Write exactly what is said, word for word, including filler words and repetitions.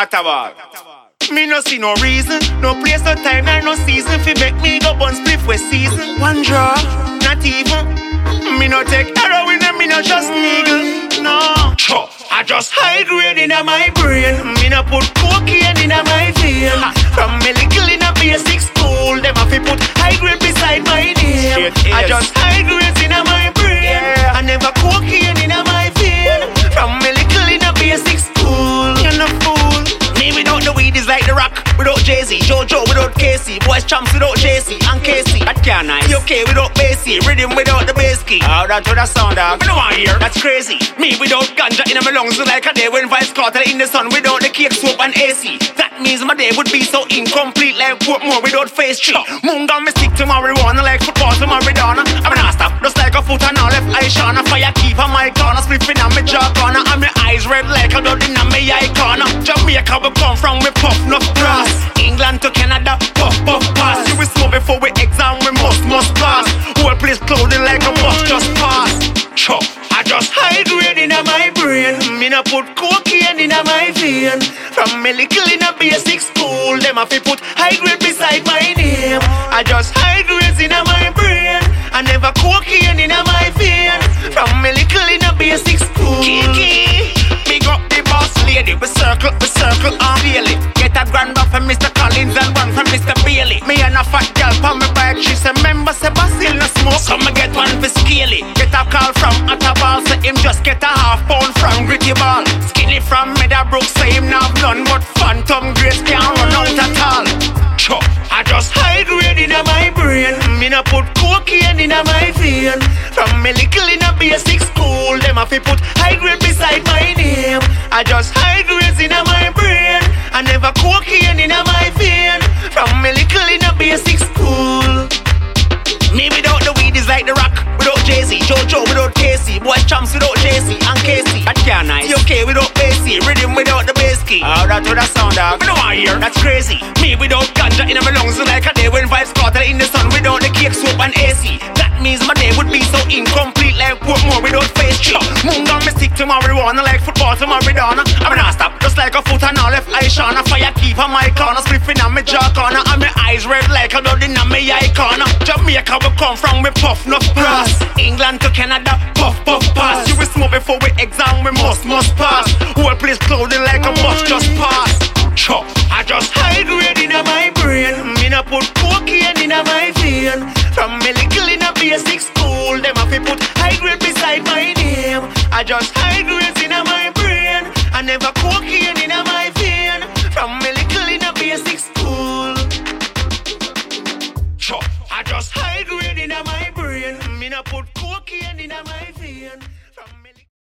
at a ball. Me no see no reason, no place, no time, nor no season fi make me go bun spliff with season. One draw, not even. Me no take heroin and me no just niggle. No, Cho, I just high grade in my brain. Me no put cocaine in my vein. From me little in a basic school, them a fi put high grade beside my name. I just high grades in my brain. I never cocaine in my vein. From me little in a basic school, you're no fool. Me without the weed is like the rock without Jay-Z, Jojo without Casey, boys champs without J C and Casey. That can't nice. U K without Basie, rhythm without the bass key. How that to the sound dog? Me no want hear. That's crazy. Me without ganja in my lungs like a day when vibes caught in the sun without the cake soap and A C. That means my day would be so incomplete like Portmore without phase three. Moon gun me stick to marijuana like football to Maradona. I'm not stop, just like a foot and all left eye shana. Fire keep on my corner, spliffing on my jaw corner, and my eyes red like a dot in my eye corner. Jamaica we come from, we puff no grass. England to Canada, puff puff pass. You will smoke before we exam, we must must pass. Whole place clouded like a bus just pass. Cho, I just high grade in my brain. Me no put cocaine in my vein. From me little in a basic school, them a fi put high grade beside my name. I just high grades in my brain. I never cocaine in my vein. From me little in a basic school. Kiki, big up the boss lady. We circle, we circle on daily. Get a grand off from Mister Collins and one from Mister Bailey. Me and a fat girl on my bike. She say, member say Basil no smoke, so me get one for Scaly. Get a call from Attabal, say him just get a half pound from Gritty Ball. Skinny from Meadowbrook, say him not none, but Phantom Grace can't run out at all. Cho, I just high grade in my brain. Me no put cocaine in my vein. From me little in a basic school, them a fi put high grade beside my name. I just high grades in my brain. I never cocaine in my vein. From me little in a basic school. Me without the weed is like the rock without Jay-Z, Jojo without Casey, boys champs without J C and Casey. That can't nice. U K without Basie, rhythm without the bass key. How that to the sound dog? Me no want hear. That's crazy. Me without ganja in my lungs like a day when vibes caught in the sun without the cake soap and A C. That means my day would be so incomplete like Portmore without phase three. Moon gun me stick to marijuana like football to Maradona. I'm not stop, just like a foot and all left eye shana. Fire keep on my corner, spliffing on my jaw corner, and my eyes red like a dot in my eye corner. Jamaica we come from, we puff no grass. England to Canada, puff puff pass. You will smoke before we exam, we must must pass. Whole place clouded like a bus just pass. Cho, I just high grade in my brain. Me no put cocaine in my vein. From me little in a basic school, them a fi put high grade beside my name. I just high grades in my brain. I never cocaine in my vein. From me little in a basic school. Cho, I just high grade in my brain. Me no put cocaine in my vein.